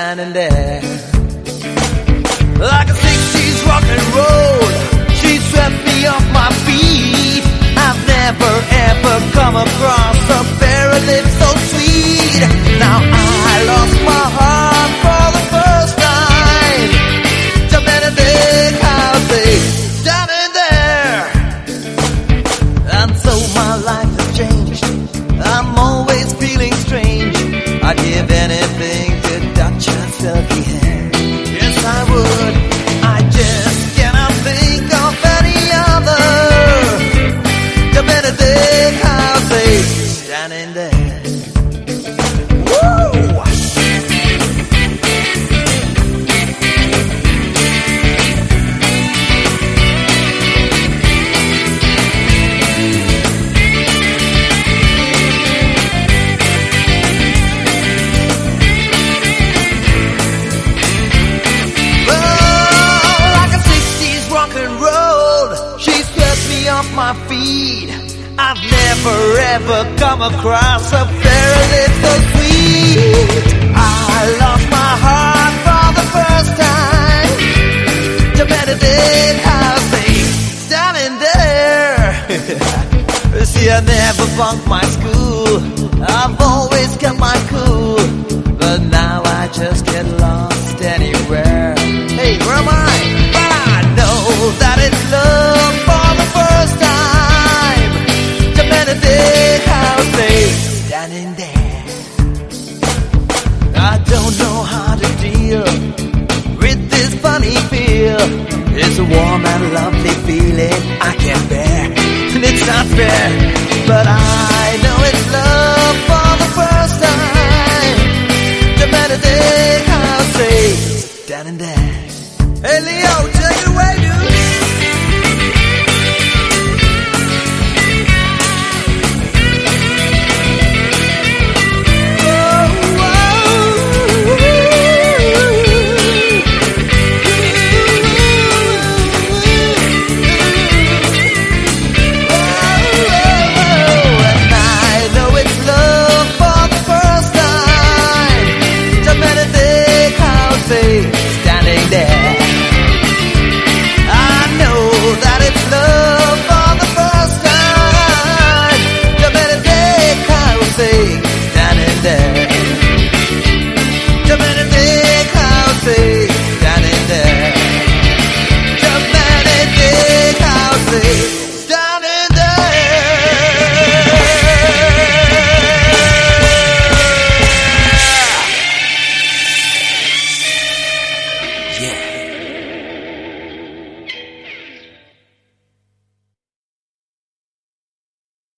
standing there. Like a 60s rock and roll, she swept me off my feet. I've never ever come across a pair of lips so sweet. Now I lost my heart for the first time. To Benedict House, standing there. And so my life has changed. I'm always feeling strange. I'd give anything to touch her silky hair. Yes, I would. I just cannot think of any other. The Benedict House, standing there. Woo! Off my feet, I've never ever come across a pair of lips so sweet. I lost my heart for the first time. To Benedict House, standing there. See, I never bunked my school. I've always kept my cool, but now I just get lost anywhere. Hey, where am I? But I know that it's love for the first time. To Benedict House, standing there. I don't know how to deal with this funny feel. It's a warm and lovely feeling I can't bear, and it's not fair, but I know it's love for the first time. To Benedict House, standing there. Hey Leo,